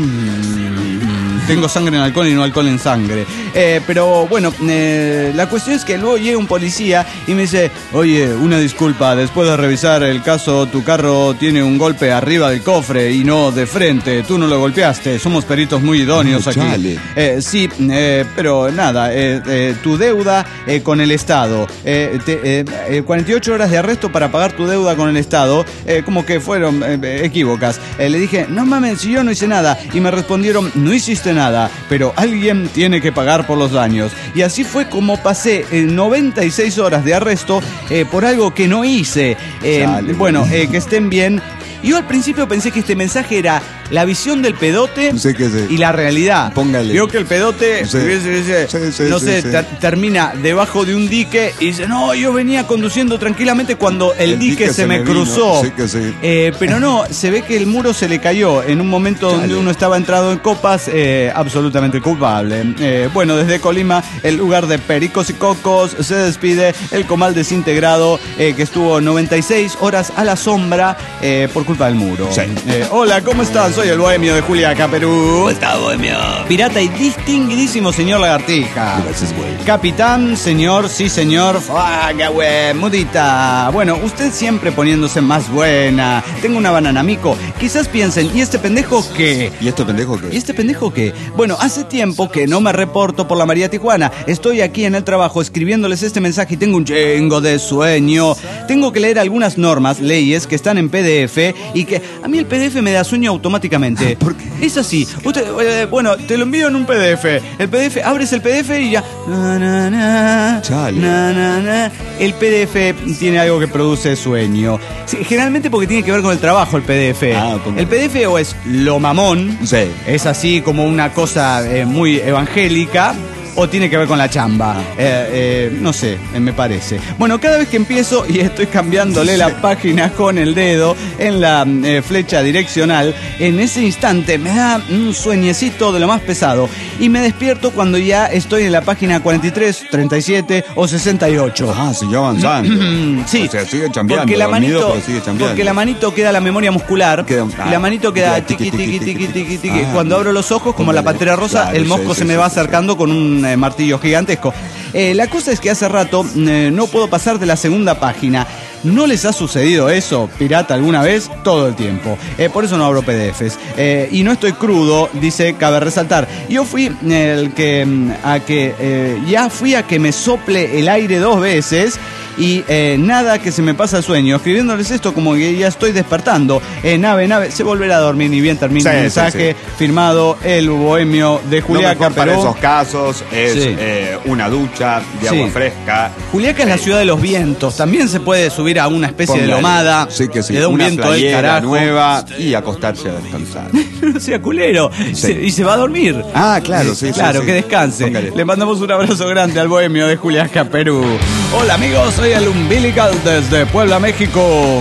Tengo sangre en alcohol y no alcohol en sangre. Eh, pero bueno, eh, la cuestión es que luego llega un policía y me dice, oye, una disculpa, después de revisar el caso, tu carro tiene un golpe arriba del cofre y no de frente. Tú no lo golpeaste, somos peritos muy idóneos Ah, aquí. chale. Eh, sí, eh, pero nada, eh, eh, tu deuda eh, con el Estado, eh, te- eh, eh, cuarenta y ocho horas de arresto para pagar tu deuda con el Estado, eh, como que fueron eh, equívocas. Eh, le dije, no mames, si yo no hice nada. Y me respondieron, no hiciste nada, pero alguien tiene que pagar por los daños. Y así fue como pasé eh, noventa y seis horas de arresto eh, por algo que no hice. Eh, Chale, bueno, eh, que estén bien. Yo al principio pensé que este mensaje era la visión del pedote Sí que sí. y la realidad. Póngale. Vio que el pedote, Sí. dice, dice, Sí, sí, no sí, sé, sí. ter- termina debajo de un dique y dice, no, yo venía conduciendo tranquilamente cuando el, El dique, dique se, se me me vino. cruzó. Sí que sí. Eh, pero no, se ve que el muro se le cayó en un momento donde Chale. uno estaba entrado en copas, eh, absolutamente culpable. Eh, bueno, desde Colima, el lugar de Pericos y Cocos, se despide el Comal desintegrado, eh, que estuvo noventa y seis horas a la sombra eh, por culpa del muro. Sí. Eh, hola, ¿cómo están? Soy el bohemio de Juliaca, Perú. ¿Cómo está, bohemio? Pirata y distinguidísimo señor Lagartija. Gracias, güey. Capitán, señor, sí señor, faga, güey, mudita. Bueno, usted siempre poniéndose más buena. Tengo una banana, mico. Quizás piensen, ¿y este pendejo qué? ¿Y este pendejo qué? ¿Y este pendejo qué? Bueno, hace tiempo que no me reporto por la María Tijuana. Estoy aquí en el trabajo escribiéndoles este mensaje y tengo un chingo de sueño. Tengo que leer algunas normas, leyes que están en P D F y que a mí el P D F me da sueño automáticamente. ¿Por qué? Es así. Usted, eh, bueno, te lo envío en un P D F. El P D F, abres el P D F y ya. Na, na, na, Chale. na, na, na. El P D F tiene algo que produce sueño. Sí, generalmente porque tiene que ver con el trabajo el P D F. Ah, ponga. El P D F o es lo mamón. Sí. Es así como una cosa eh, muy evangélica. O tiene que ver con la chamba. Eh, eh, no sé, eh, me parece. Bueno, cada vez que empiezo y estoy cambiándole la página con el dedo en la eh, flecha direccional, en ese instante me da un sueñecito de lo más pesado. Y me despierto cuando ya estoy en la página cuarenta y tres, treinta y siete o sesenta y ocho. Ah, siguió avanzando. Sí, O sea, sigue chambeando. porque la dormido, manito, pero sigue chambeando. porque la manito queda la memoria muscular Queda un- y la manito queda queda tiqui tiqui, tiqui tiqui, tiqui tiqui, tiqui tiqui. Ah, Cuando abro los ojos como la póngale. pantera rosa, Claro, el sí, mosco sí, se me sí, va sí. acercando con un eh, martillo gigantesco. Eh, la cosa es que hace rato eh, no puedo pasar de la segunda página. ¿No les ha sucedido eso, pirata, alguna vez? Todo el tiempo. Eh, por eso no abro P D Fs. Eh, y no estoy crudo, dice, cabe resaltar. Yo fui eh, el que mm, a que eh, ya fui a que me sople el aire dos veces. Y eh, nada que se me pasa el sueño. Escribiéndoles esto como que ya estoy despertando. Eh, nave, nave, se volverá a dormir ni bien termina Sí, el sí, mensaje. sí. Firmado el bohemio de Lo Juliaca, mejor para Perú. esos casos es Sí. eh, una ducha de Sí. agua fresca. Juliaca es la ciudad de los vientos. También se puede subir a una especie de Póngale. lomada. Sí que sí. Le da un una viento del playera carajo. nueva y acostarse a descansar. No sea culero. Se- y se va a dormir. Ah, claro, sí, sí, Claro, sí. que descanse. Póngale. Le mandamos un abrazo grande al bohemio de Juliaca, Perú. Hola amigos, soy el Umbilical desde Puebla, México. Ah,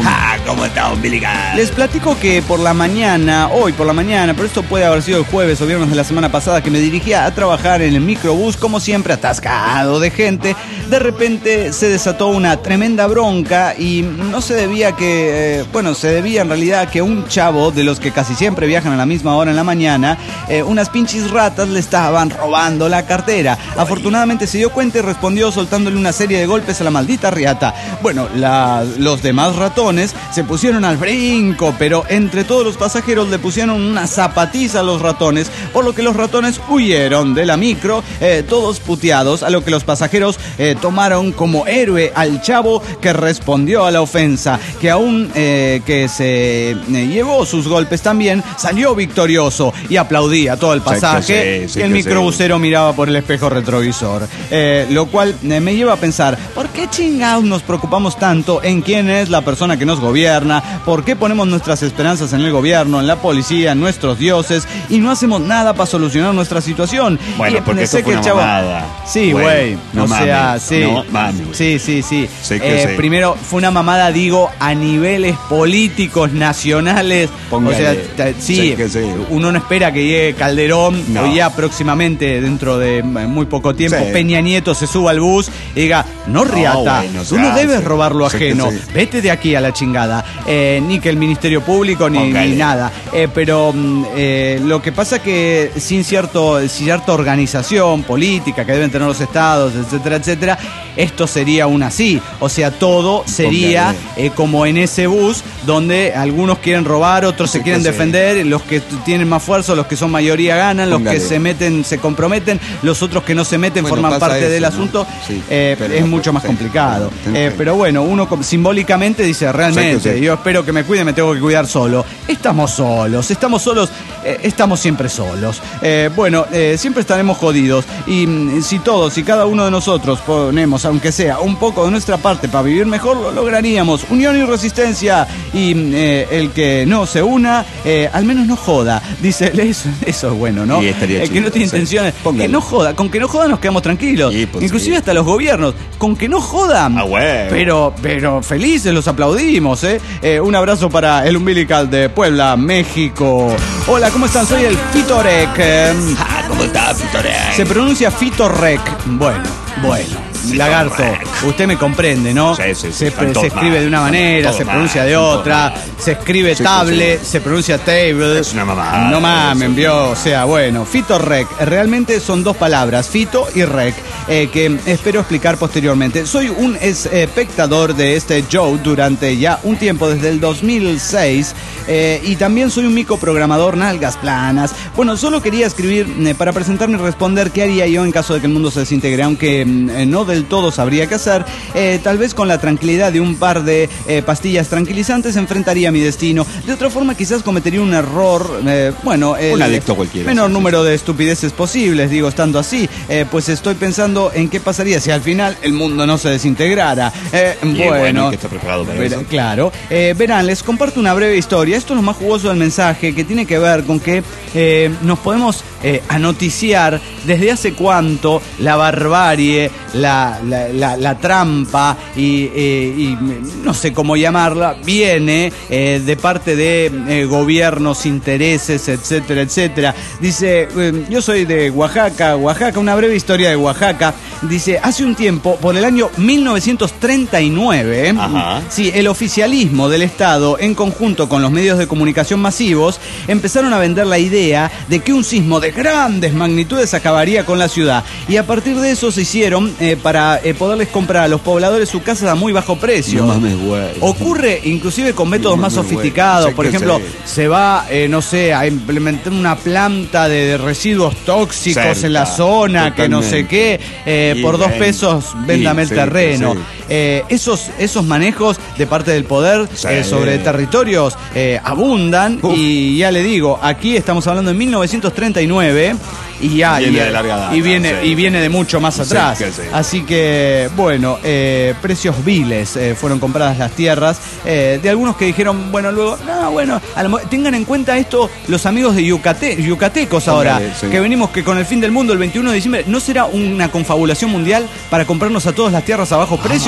¿Cómo está, umbilical? Les platico que por la mañana, hoy por la mañana, pero esto puede haber sido el jueves o viernes de la semana pasada, que me dirigía a trabajar en el microbús, como siempre, atascado de gente. De repente se desató una tremenda bronca y no se debía que, eh, bueno, se debía en realidad a que un chavo de los que casi siempre viajan a la misma hora en la mañana, eh, unas pinches ratas le estaban robando la cartera. Afortunadamente se dio cuenta y respondió soltándole una serie de golpes a la maldita riata. Bueno, la, los demás ratones se pusieron al brinco, pero entre todos los pasajeros le pusieron una zapatiza a los ratones, por lo que los ratones huyeron de la micro, eh, todos puteados, a lo que los pasajeros eh, tomaron como héroe al chavo que respondió a la ofensa, que aún eh, que se eh, llevó sus golpes también, salió victorioso y aplaudía todo el pasaje. Sí, sí, sí, y el microbusero sí. miraba por el espejo retrovisor, eh, lo cual eh, me lleva a pensar, ¿por qué chingados nos preocupamos tanto en quién es la persona que nos gobierna? ¿Por qué ponemos nuestras esperanzas en el gobierno, en la policía, en nuestros dioses y no hacemos nada para solucionar nuestra situación? Bueno, y porque eso fue una chavo... mamada. Sí, güey. No o mames, sea, sí. No mames. Sí, sí, sí. Sé que eh, sí. Primero, fue una mamada, digo, a niveles políticos, nacionales. Póngale. O sea, t- sí, sé que sí. Uno no espera que llegue Calderón no. o ya próximamente, dentro de muy poco tiempo, sí. Peña Nieto se suba al bus y diga, no, riata, no, bueno, tú no debes robar lo ajeno, sí. Vete de aquí a la chingada. Eh, ni que el Ministerio Público ni, ni nada, eh, pero eh, lo que pasa que sin cierto cierta organización política que deben tener los estados, etcétera, etcétera, esto sería un así, o sea, todo sería eh, como en ese bus donde algunos quieren robar, otros sí se quieren defender, sí. Los que tienen más fuerza, los que son mayoría ganan, Póngale. Los que se meten se comprometen, los otros que no se meten bueno, forman parte eso, del ¿no? asunto, sí, eh, es no, mucho más sí, complicado, eh, pero bueno, uno simbólicamente dice realmente, sí, yo espero que me cuide, me tengo que cuidar solo. Estamos solos, estamos solos, eh, estamos siempre solos. Eh, bueno, eh, siempre estaremos jodidos. Y mm, si todos y cada uno de nosotros ponemos, aunque sea un poco de nuestra parte para vivir mejor, lo lograríamos. Unión y resistencia. Y eh, el que no se una, eh, al menos no joda. Dice, eso, eso es bueno, ¿no? Sí, estaría el chido, que no tiene sí. intenciones, Póngale. que no joda. Con que no joda nos quedamos tranquilos. Sí, pues, inclusive sí. Hasta los gobiernos. Con que no jodan. Ah, bueno. Pero, pero felices, los aplaudimos, ¿eh? eh un abrazo para el umbilical de Puebla, México. Hola, ¿cómo están? Soy el Fitorek. Ah, ¿cómo está, Fitorek? Se pronuncia Fitorek. Bueno, bueno. Lagarto, usted me comprende, ¿no? Sí, sí, sí. Se, se escribe de una manera, se pronuncia de otra, se escribe sí, table, sí. se pronuncia table. Es una mamá. No mames, envió, o sea, bueno, Fitorek, realmente son dos palabras, fito y rec, eh, que espero explicar posteriormente. Soy un espectador de este show durante ya un tiempo, desde el dos mil seis, eh, y también soy un microprogramador nalgas planas. Bueno, solo quería escribir eh, para presentarme y responder qué haría yo en caso de que el mundo se desintegre, aunque eh, no del todo sabría qué hacer. Eh, tal vez con la tranquilidad de un par de eh, pastillas tranquilizantes enfrentaría mi destino. De otra forma, quizás cometería un error, eh, bueno, el un adicto cualquiera, menor sí, número sí. de estupideces posibles, digo, estando así, eh, pues estoy pensando en qué pasaría si al final el mundo no se desintegrara. Eh, bueno, bueno que está preparado para ver, eso. Claro. Eh, verán, les comparto una breve historia. Esto es lo más jugoso del mensaje, que tiene que ver con que eh, nos podemos eh, anoticiar desde hace cuánto la barbarie, la, la, la, la trampa y, eh, y no sé cómo llamarla, viene eh, de parte de eh, gobiernos, intereses, etcétera, etcétera. Dice, eh, yo soy de Oaxaca, Oaxaca, una breve historia de Oaxaca. Dice, hace un tiempo, por el año mil novecientos treinta y nueve, Ajá. sí, el oficialismo del Estado, en conjunto con los medios de comunicación masivos, empezaron a vender la idea de que un sismo de grandes magnitudes acabaría con la ciudad. Y a partir de eso se hicieron eh, para eh, poderles comprar a los pobladores su casa a muy bajo precio. No mames, güey. Ocurre inclusive con métodos no más mames, sofisticados. güey. Por ejemplo, se va, eh, no sé, a implementar una planta de residuos tóxicos Cerca, en la zona, totalmente. que no sé qué, eh, por dos ven. pesos véndame el Sí, terreno. sí. Eh, esos, esos manejos de parte del poder Sí. eh, sobre territorios eh, abundan. Uf. Y ya le digo, aquí estamos hablando de mil novecientos treinta y nueve y ya Viene y, de larga data, y viene sí. y viene de mucho más atrás. Sí, que sí. Así que bueno, eh, precios viles eh, fueron compradas las tierras eh, de algunos que dijeron, bueno, luego, no, bueno, a lo, tengan en cuenta esto los amigos de Yucate, yucatecos ahora, Póngale, sí. que venimos que con el fin del mundo el veintiuno de diciembre, ¿no será una confabulación mundial para comprarnos a todos las tierras a bajos precios?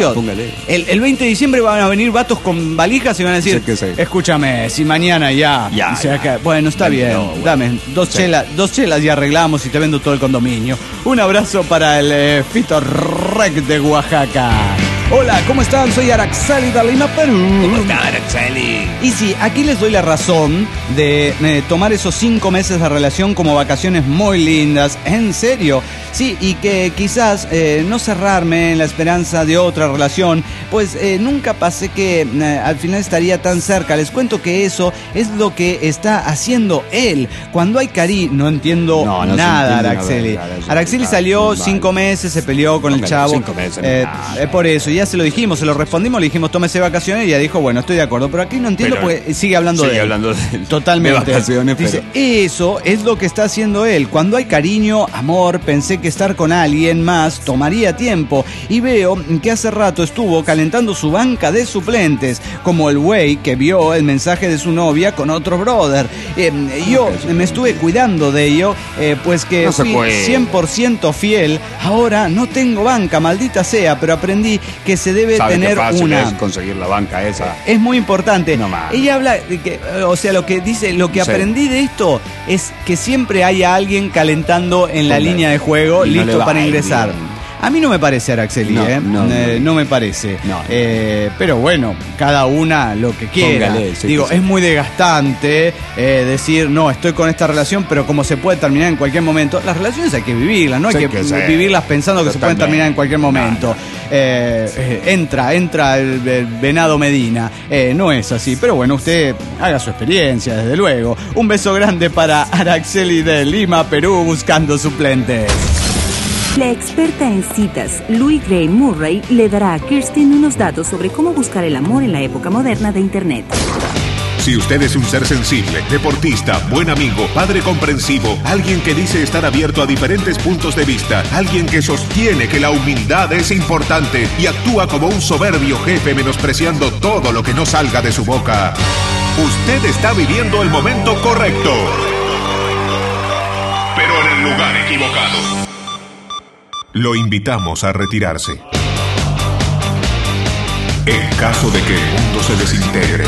tranquilos. El, el veinte de diciembre van a venir vatos con valijas y van a decir, sí, sí. escúchame, si mañana ya... ya, o sea, ya. Que, bueno, está bien, no, bueno. dame dos, sí. chelas, dos chelas y arreglamos y te vendo todo el condominio. Un abrazo para el eh, Fito Rec de Oaxaca. Hola, ¿cómo están? Soy Araxeli de Lima, Perú. ¿Cómo está, Araxeli? Y sí, aquí les doy la razón de eh, tomar esos cinco meses de relación como vacaciones muy lindas. En serio. Sí, y que quizás eh, no cerrarme en la esperanza de otra relación, pues eh, nunca pasé que eh, al final estaría tan cerca. Les cuento que eso es lo que está haciendo él. Cuando hay cariño, no entiendo no, no nada, Araxeli. Araxeli salió cinco meses, se peleó con el chavo. Cinco meses, eh, eh, por eso, ya se lo dijimos, se lo respondimos, le dijimos tómese vacaciones y ella dijo, bueno, estoy de acuerdo. Pero aquí no entiendo pero porque sigue hablando sigue de él. Hablando de, totalmente. De vacaciones, dice, pero... eso es lo que está haciendo él. Cuando hay cariño, amor, pensé que estar con alguien más tomaría tiempo y veo que hace rato estuvo calentando su banca de suplentes, como el güey que vio el mensaje de su novia con otro brother. Eh, yo me estuve cuidando de ello, eh, pues que no fui cien por ciento fiel. Ahora no tengo banca, maldita sea, pero aprendí que se debe ¿Sabe tener qué fácil una. Es conseguir la banca esa. Es muy importante. No más. Ella habla de que, o sea, lo que dice, lo que sí. aprendí de esto es que siempre haya alguien calentando en la Ponga. línea de juego, y listo no para ingresar. Bien. A mí no me parece, Araxeli, no, ¿eh? No, eh, no. no me parece. No. Eh, pero bueno, cada una lo que quiera. Póngale, sí, Digo, sí. es muy desgastante eh, decir, no, estoy con esta relación, pero como se puede terminar en cualquier momento. Las relaciones hay que vivirlas, no hay sí que, que vivirlas pensando que se pueden terminar en cualquier momento. No, no. Eh, eh, entra, entra el, el venado Medina. Eh, no es así, pero bueno, usted haga su experiencia, desde luego. Un beso grande para Araxeli de Lima, Perú, buscando suplentes. La experta en citas, Louis Gray Murray, le dará a Kirsten unos datos sobre cómo buscar el amor en la época moderna de Internet. Si usted es un ser sensible, deportista, buen amigo, padre comprensivo, alguien que dice estar abierto a diferentes puntos de vista, alguien que sostiene que la humildad es importante y actúa como un soberbio jefe menospreciando todo lo que no salga de su boca, usted está viviendo el momento correcto, pero en el lugar equivocado. Lo invitamos a retirarse. En caso de que el mundo se desintegre.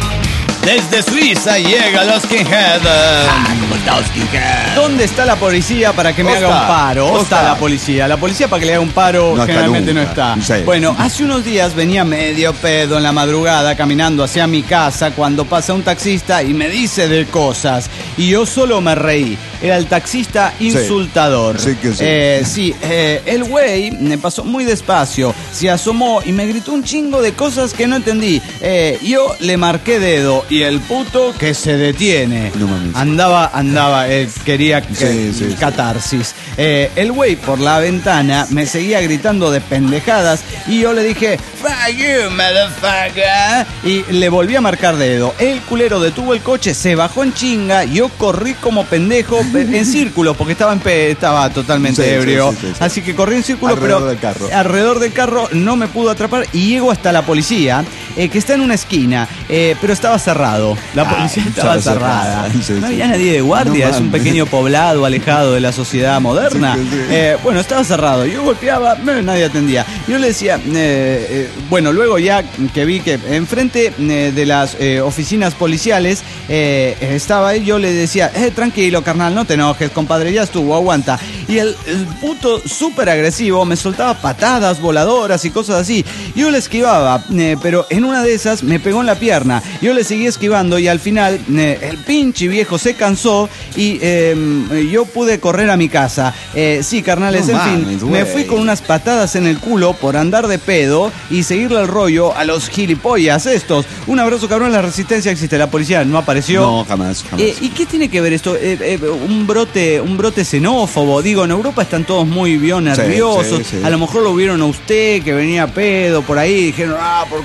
Desde Suiza llega los Skinhead. Ah, ¿cómo está los Skinhead? ¿Dónde está la policía para que me Osta. haga un paro? ¿Dónde está la policía? La policía para que le haga un paro no generalmente no está. Sí. Bueno, hace unos días venía medio pedo en la madrugada caminando hacia mi casa cuando pasa un taxista y me dice de cosas. Y yo solo me reí. Era el taxista insultador. Sí, sí que sí. Eh, sí, eh, el güey me pasó muy despacio, se asomó y me gritó un chingo de cosas que no entendí. Eh, yo le marqué dedo y el puto que se detiene. No mames. Andaba, andaba, eh, quería que, sí, sí, catarsis. Sí. Eh, el güey por la ventana me seguía gritando de pendejadas y yo le dije, fuck you, motherfucker. Y le volví a marcar dedo. El culero detuvo el coche, se bajó en chinga, yo corrí como pendejo en círculo porque estaba en pe estaba totalmente sí, ebrio. Sí, sí, sí, sí. Así que corrí en círculo, alrededor pero del carro. alrededor del carro no me pudo atrapar y llego hasta la policía, eh, que está en una esquina, eh, pero estaba cerrado. La policía ah, estaba cerrada. Sí, sí. No había nadie de guardia, no, es un pequeño poblado alejado de la sociedad moderna. Sí, sí, sí. Eh, bueno, estaba cerrado. Yo golpeaba, nadie atendía. Yo le decía, eh, eh, bueno, luego ya que vi que enfrente eh, de las eh, oficinas policiales eh, estaba él, yo le decía, eh, tranquilo, carnal, no te enojes, compadre, ya estuvo, aguanta. Y el, el puto súper agresivo me soltaba patadas voladoras y cosas así. Yo le esquivaba, eh, pero en una de esas me pegó en la pierna. Yo le seguí esquivando y al final eh, el pinche viejo se cansó y eh, yo pude correr a mi casa. Eh, sí, carnales, no, en mames, fin, wey. me fui con unas patadas en el culo por andar de pedo y seguirle el rollo a los gilipollas estos. Un abrazo, cabrón, la resistencia existe. La policía no apareció. No, jamás, jamás. Eh, ¿Y qué tiene que ver esto? Eh, eh, un brote un brote xenófobo. Digo, en Europa están todos muy bien nerviosos. Sí, sí, sí. A lo mejor lo vieron a usted que venía pedo por ahí y dijeron, ah, por culpa de los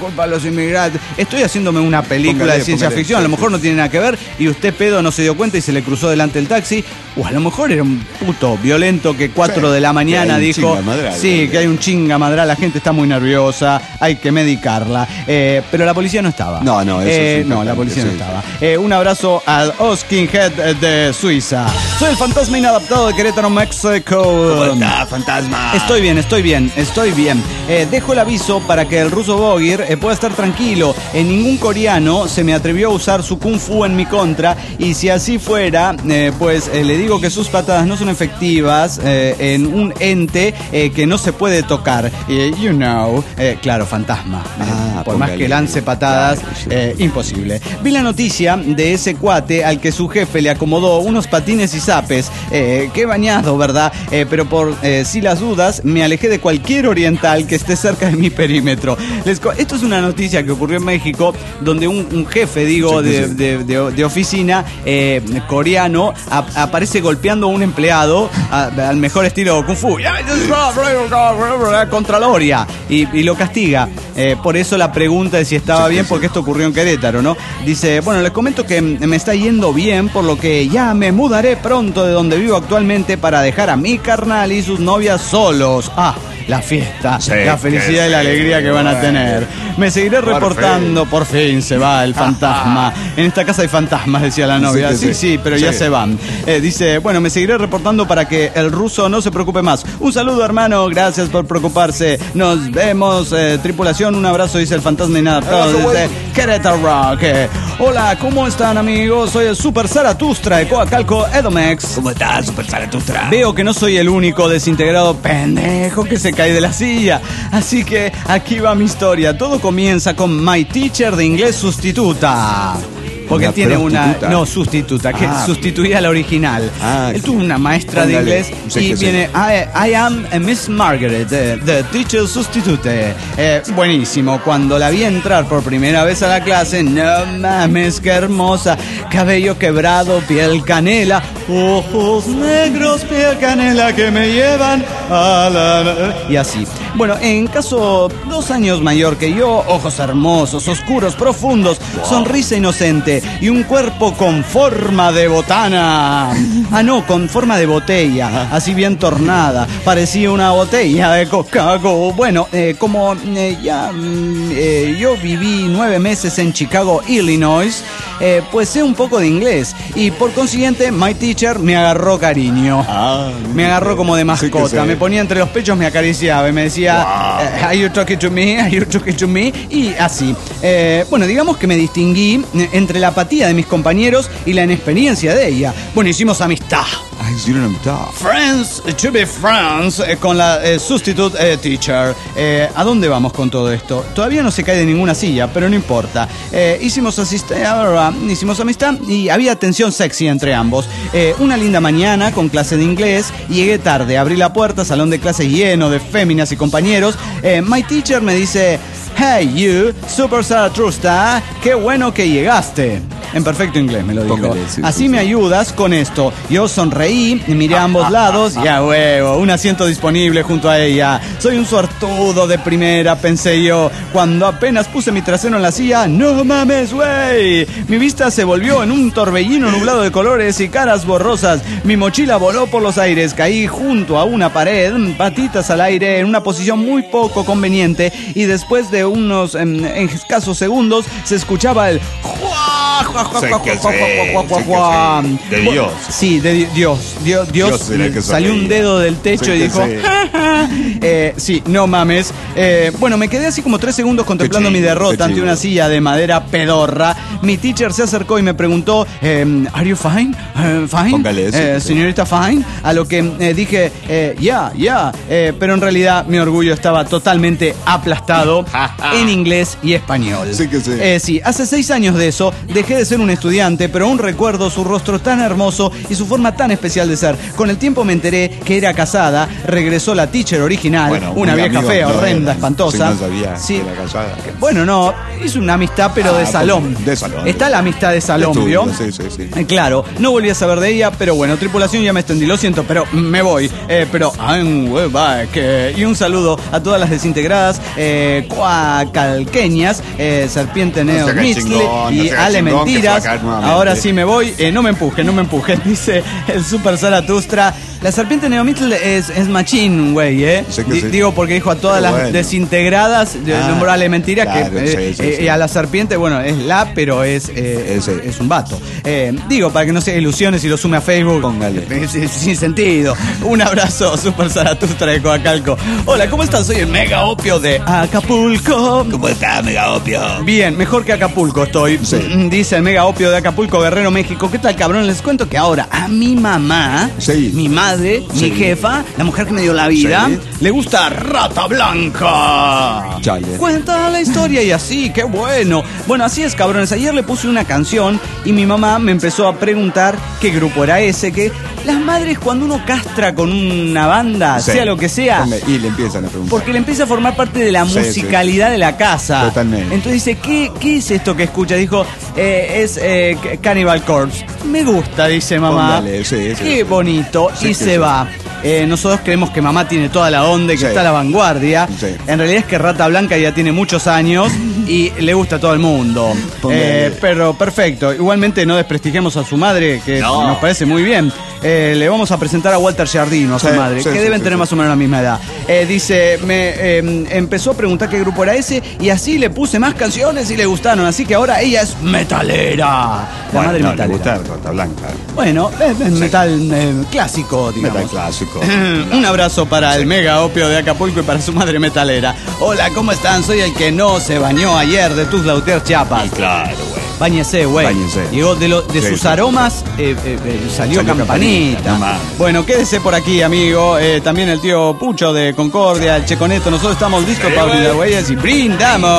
inmigrantes. Estoy haciéndome una película Póngale, de ciencia póngale, ficción, sí, a lo mejor sí. no tiene nada que ver y usted, pedo, no se dio cuenta y se le cruzó delante el taxi. O a lo mejor era un puto violento que cuatro Sí, de la mañana que hay un dijo, chingamadral, sí, ¿no? que hay un chingamadral, la gente está muy nerviosa, hay que medicarla. Eh, pero la policía no estaba. No, no, eso Eh, es no, la importante, policía no sí. estaba. Eh, un abrazo al Oskinhead de Suiza. Soy el fantasma inadaptado de Querétaro, México. ¿Cómo está, fantasma? Estoy bien, estoy bien, estoy bien. Eh, dejo el aviso para que el ruso Bogir eh, pueda estar tranquilo. En ningún coreano se me atrevió a usar su kung fu en mi contra. Y si así fuera, eh, pues eh, le digo que sus patadas no son efectivas eh, en un ente eh, que no se puede tocar. Eh, you know, eh, claro, fantasma. Ah, Eh, por más póngale. que lance patadas, Claro, sí. eh, imposible. Vi la noticia de ese cuate al que su jefe le acomodó unos patines y zapes. Eh, qué bañado, ¿verdad? Eh, pero por eh, si las dudas, me alejé de cualquier oriental que esté cerca de mi perímetro. Les co- Esto es una noticia que ocurrió en México, donde un, un jefe, digo, Sí, sí, de, sí. de- de- de oficina eh, coreano ap- aparece golpeando a un empleado a- al mejor estilo Kung Fu. Contra Loria. Y, y lo castiga. Eh, por eso la pregunta de si estaba bien, porque esto ocurrió en Querétaro, ¿no? Dice, bueno, les comento que me está yendo bien, por lo que ya me mudaré pronto de donde vivo actualmente para dejar a mi carnal y sus novias solos. Ah, la fiesta, Sí, la felicidad que y la sí, alegría que van a bueno. tener. Me seguiré Por reportando, por fin se va el fantasma. En esta casa hay fantasmas, decía la novia. Sí, Sí, que sí, sí. pero ya Sí. se van. Eh, dice, bueno, me seguiré reportando para que el ruso no se preocupe más. Un saludo, hermano, gracias por preocuparse. Nos vemos, eh, tripulación, un abrazo, dice el fantasma inadaptado Abrazo, desde güey. Querétaro Rock. Eh, hola, ¿cómo están, amigos? Soy el Super Zaratustra de Coacalco Edomex. ¿Cómo está, Super Zaratustra? Veo que no soy el único desintegrado pendejo que se cae de la silla. Así que aquí va mi historia. Todo comienza con My Teacher de inglés sustituta. Porque Una tiene una... prostituta. No, sustituta, que Ah. sustituía a la original. Ah, Él sí. tuvo una maestra Póngale. de inglés Sí, y que sí. viene... I, I am a Miss Margaret, eh, the teacher substitute. Eh, buenísimo. Cuando la vi entrar por primera vez a la clase, no mames, qué hermosa. Cabello quebrado, piel canela, ojos negros, piel canela que me llevan a la... Y así. Bueno, en caso dos años mayor que yo, ojos hermosos, oscuros, profundos, sonrisa inocente y un cuerpo con forma de botana. Ah, no, con forma de botella, así bien tornada. Parecía una botella de Coca-Cola. Bueno, eh, como eh, ya mm, eh, yo viví nueve meses en Chicago, Illinois, eh, pues sé un poco de inglés. Y por consiguiente, my teacher me agarró cariño. Ah, Me agarró como de sí que mascota, sí. me ponía entre los pechos, me acariciaba y me decía, eh, are you talking to me? Are you talking to me? Y así. Eh, bueno, digamos que me distinguí eh, entre la apatía de mis compañeros y la inexperiencia de ella. Bueno, hicimos amistad. Ay, hicieron amistad. Friends to be friends eh, con la eh, substitute eh, teacher. Eh, ¿A dónde vamos con todo esto? Todavía no se cae de ninguna silla, pero no importa. Eh, hicimos, asist- eh, hicimos amistad y había tensión sexy entre ambos. Eh, una linda mañana con clase de inglés. Llegué tarde, abrí la puerta, salón de clase lleno de féminas y compañeros. Eh, my teacher me dice, hey you, Super Zaratustra, qué bueno que llegaste. En perfecto inglés me lo dijo. Póngale, sí, Así sí, me sí. ayudas con esto. Yo sonreí, miré a ambos lados y a huevo, un asiento disponible junto a ella. Soy un suertudo de primera, pensé yo. Cuando apenas puse mi trasero en la silla, no mames, güey. Mi vista se volvió en un torbellino nublado de colores y caras borrosas. Mi mochila voló por los aires, caí junto a una pared, patitas al aire, en una posición muy poco conveniente. Y después de unos em, escasos segundos, se escuchaba el... Sí que sí, sí que sí. De Dios. Sí, de di- Dios. Dios, Dios, Dios era el que salió un sonreía. dedo del techo Sí y que dijo, sí. "Ja, ja". Eh, sí, no mames. Eh, bueno, me quedé así como tres segundos contemplando mi chingo, derrota qué ante chingo. una silla de madera pedorra. Mi teacher se acercó y me preguntó, em, ¿Are you fine? Eh, ¿Fine? Póngale eso, Eh, sí. señorita Fine. A lo que eh, dije, eh, ya, ya. Eh, pero en realidad mi orgullo estaba totalmente aplastado en inglés y español. Sí que sí. Eh, sí, hace seis años de eso dejé dejé de ser un estudiante, pero aún recuerdo su rostro tan hermoso y su forma tan especial de ser. Con el tiempo me enteré que era casada, regresó la teacher original, bueno, una vieja amigo, fea, no, horrenda, no, espantosa. Si no sabía sí. que era casada. Bueno, no, hizo una amistad, pero ah, de salón. De salón. Está la amistad de salón, de estudio, ¿vio? Sí, sí, sí. Eh, claro, no volví a saber de ella, pero bueno, tripulación, ya me extendí, lo siento, pero me voy. Eh, pero, I'm back. Eh, y un saludo a todas las desintegradas, eh, cuacalqueñas, eh, Serpiente Neo no Mitzli y no Ale Mentiras. Ahora sí me voy, eh, no me empujen, no me empujen, dice el Super Zaratustra. La Serpiente Neomitl es, es machín, güey, ¿eh? Sí D sí. Digo, porque dijo a todas pero las bueno. desintegradas, ah, nombrarle mentira, claro, que sí, eh, sí, eh, sí. a la serpiente, bueno, es la, pero es, eh, es, es un vato. Eh, digo, para que no sea ilusiones y lo sume a Facebook. Póngale. Sin, sin sentido. Un abrazo, Super Zaratustra de Coacalco. Hola, ¿cómo estás? Soy el Mega Opio de Acapulco. ¿Cómo estás, Mega Opio? Bien, mejor que Acapulco estoy. Sí. Dice el Mega Opio de Acapulco, Guerrero, México. ¿Qué tal, cabrón? Les cuento que ahora a mi mamá, sí. mi madre, Madre, sí. mi jefa, la mujer que me dio la vida, sí. le gusta Rata Blanca. Chale. Cuenta la historia y así, qué bueno. Bueno, así es, cabrones. Ayer le puse una canción y mi mamá me empezó a preguntar qué grupo era ese, que las madres cuando uno castra con una banda, sí. sea lo que sea, y le empiezan a preguntar. Porque le empieza a formar parte de la sí, musicalidad sí. de la casa. Totalmente. Entonces dice, ¿qué, qué es esto que escucha? Dijo, eh, es eh, Cannibal Corpse. Me gusta, dice mamá. Póngale, sí, sí, qué sí. bonito. Sí, y se sí. va. Eh, nosotros creemos que mamá tiene toda la onda y que sí. está a la vanguardia. Sí. En realidad es que Rata Blanca ya tiene muchos años y le gusta a todo el mundo. Eh, pero perfecto. Igualmente no desprestigiemos a su madre, que no. nos parece muy bien. Eh, le vamos a presentar a Walter Giardino, a su sí, madre, sí, que sí, deben sí, tener sí. más o menos la misma edad. Eh, dice, me eh, empezó a preguntar qué grupo era ese y así le puse más canciones y le gustaron. Así que ahora ella es metalera. La bueno, madre no, metalera. Le gusta Rata Blanca. Bueno, es, es sí. metal eh, clásico, digamos. Metal clásico. Un abrazo para sí. el Mega Opio de Acapulco y para su madre metalera. Hola, ¿cómo están? Soy el que no se bañó ayer de tus Lautier Chiapas. Claro, güey. Báñese, güey. Llegó de, lo, de sí, sus sí, aromas, eh, eh, eh, salió, salió campanita. campanita. No, bueno, quédese por aquí, amigo. Eh, también el tío Pucho de Concordia, el Checoneto. Nosotros estamos listos para brindar, güeyes, y brindamos.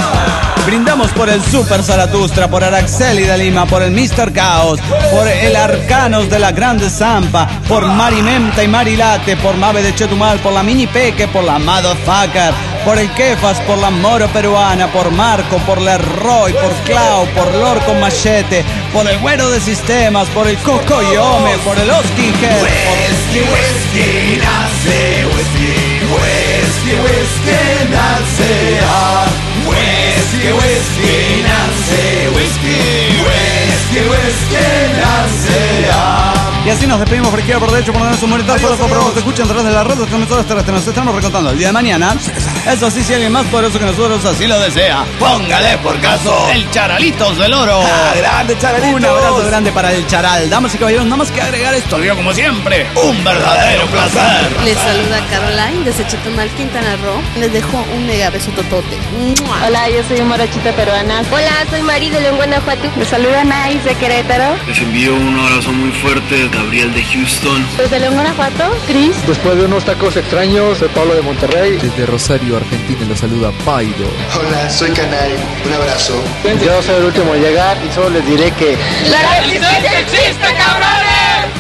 Brindamos por el Super Zaratustra, por Araxeli de Lima, por el mister Caos, por el Arcanos de la Grande Zampa, por Mari Menta y Mari Late, por Mave de Chetumal, por la Mini Peque, por la Motherfucker, por el Kefas, por la Moro Peruana, por Marco, por la Roy, por Clau, por Lord con Machete, por el Güero de Sistemas, por el Coco Yome, por el Oskin Head. Whisky, whisky, nace, whisky, whisky, whisky, nace, ah. Whisky, whisky, nace, whisky, whisky, whisky, nace, ah. Y así nos despedimos por izquierda, por derecho, por donde su monitor, por los que se escuchan a través de las redes transmisoras terrestres. Nos estamos recontando el día de mañana. Eso sí, si alguien más poderoso que nosotros así lo desea, póngale por caso el Charalitos del Oro. Ah, grande Charalitos. Un abrazo grande para el Charal. Damas y caballeros, nada más que agregar esto, digo como siempre, un verdadero placer. Les saluda Caroline desde Chetumal, Quintana Roo. Les dejo un mega beso totote. Hola, yo soy Morochita peruana. Hola, soy Mari de León, Guanajuato. Les saluda Nais de Querétaro. Les envío un abrazo muy fuerte, Gabriel de Houston. Desde León, Guanajuato, Chris. Después de unos tacos extraños, soy Pablo de Monterrey. Desde Rosario, Argentina, los saluda Pairo. Hola, soy Canal. Un abrazo. Yo soy el último en llegar y solo les diré que ¡la resistencia existe, cabrones!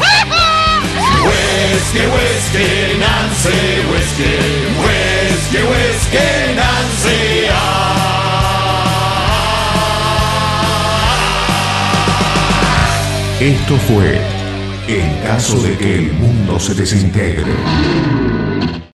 Whisky, whisky, Nancy, whisky, whisky, whisky, Nancy, ah. Esto fue En caso de que el mundo se desintegre.